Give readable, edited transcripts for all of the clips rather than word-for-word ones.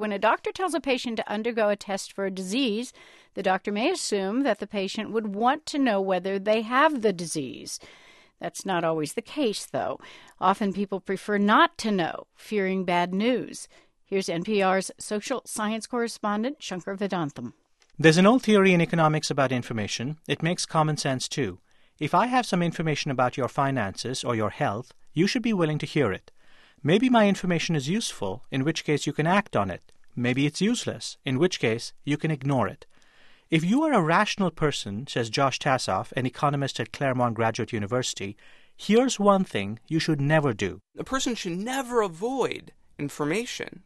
when a doctor tells a patient to undergo a test for a disease, the doctor may assume that the patient would want to know whether they have the disease. That's not always the case, though. Often people prefer not to know, fearing bad news. Here's NPR's social science correspondent, Shankar Vedantam. There's an old theory in economics about information. It makes common sense, too. If I have some information about your finances or your health, you should be willing to hear it. Maybe my information is useful, in which case you can act on it. Maybe it's useless, in which case you can ignore it. If you are a rational person, says Josh Tassoff, an economist at Claremont Graduate University, here's one thing you should never do. A person should never avoid information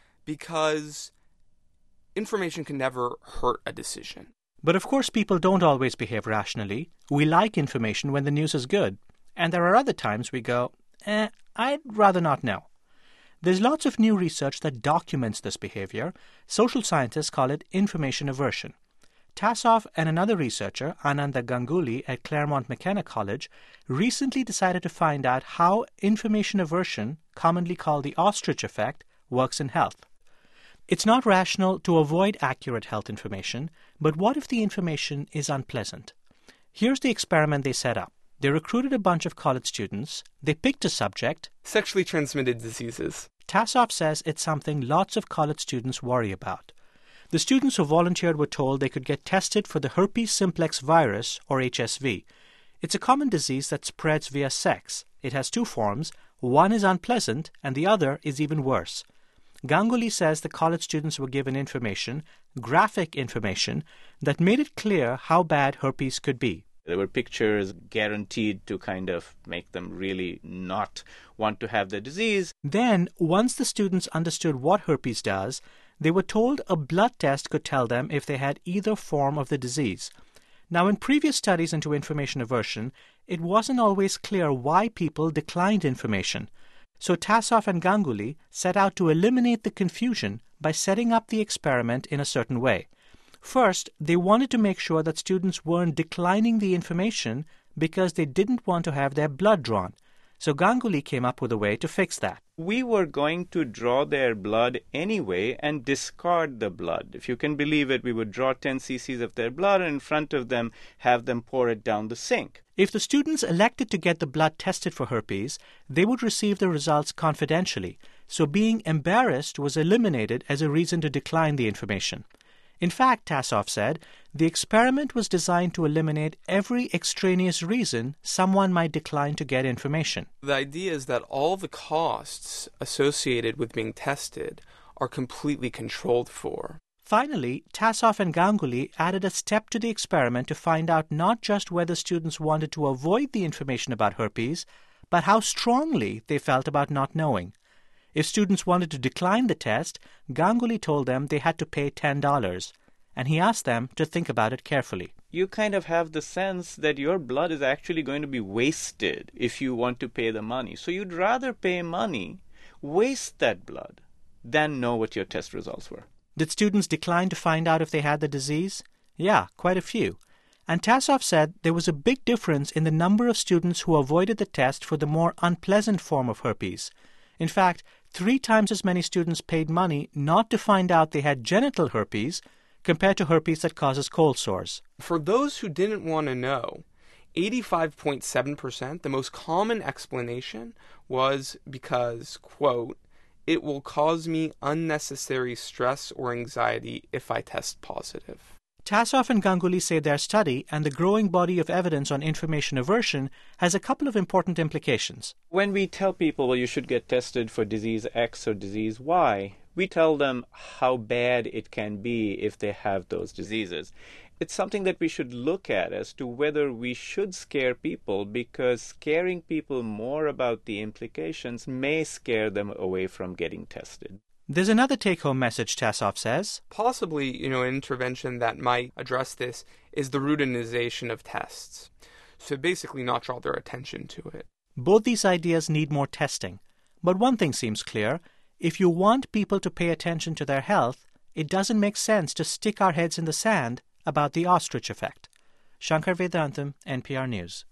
because information can never hurt a decision. But of course people don't always behave rationally. We like information when the news is good. And there are other times we go, I'd rather not know. There's lots of new research that documents this behavior. Social scientists call it information aversion. Tassoff and another researcher, Ananda Ganguly at Claremont McKenna College, recently decided to find out how information aversion, commonly called the ostrich effect, works in health. It's not rational to avoid accurate health information, but what if the information is unpleasant? Here's the experiment they set up. They recruited a bunch of college students. They picked a subject. Sexually transmitted diseases. Tassoff says it's something lots of college students worry about. The students who volunteered were told they could get tested for the herpes simplex virus, or HSV. It's a common disease that spreads via sex. It has two forms. One is unpleasant, and the other is even worse. Ganguly says the college students were given information, graphic information, that made it clear how bad herpes could be. There were pictures guaranteed to kind of make them really not want to have the disease. Then, once the students understood what herpes does, they were told a blood test could tell them if they had either form of the disease. Now, in previous studies into information aversion, it wasn't always clear why people declined information. So Tassoff and Ganguly set out to eliminate the confusion by setting up the experiment in a certain way. First, they wanted to make sure that students weren't declining the information because they didn't want to have their blood drawn. So Ganguly came up with a way to fix that. We were going to draw their blood anyway and discard the blood. If you can believe it, we would draw 10 cc's of their blood and in front of them have them pour it down the sink. If the students elected to get the blood tested for herpes, they would receive the results confidentially. So being embarrassed was eliminated as a reason to decline the information. In fact, Tassoff said, the experiment was designed to eliminate every extraneous reason someone might decline to get information. The idea is that all the costs associated with being tested are completely controlled for. Finally, Tassoff and Ganguly added a step to the experiment to find out not just whether students wanted to avoid the information about herpes, but how strongly they felt about not knowing. If students wanted to decline the test, Ganguly told them they had to pay $10, and he asked them to think about it carefully. You kind of have the sense that your blood is actually going to be wasted if you want to pay the money. So you'd rather pay money, waste that blood, than know what your test results were. Did students decline to find out if they had the disease? Yeah, quite a few. And Tassoff said there was a big difference in the number of students who avoided the test for the more unpleasant form of herpes. In fact, 3 times as many students paid money not to find out they had genital herpes compared to herpes that causes cold sores. For those who didn't want to know, 85.7%, the most common explanation was because, quote, it will cause me unnecessary stress or anxiety if I test positive. Tassoff and Ganguly say their study and the growing body of evidence on information aversion has a couple of important implications. When we tell people, well, you should get tested for disease X or disease Y, we tell them how bad it can be if they have those diseases. It's something that we should look at as to whether we should scare people, because scaring people more about the implications may scare them away from getting tested. There's another take-home message, Tassoff says. Possibly, an intervention that might address this is the routinization of tests. So basically not draw their attention to it. Both these ideas need more testing. But one thing seems clear. If you want people to pay attention to their health, it doesn't make sense to stick our heads in the sand about the ostrich effect. Shankar Vedantam, NPR News.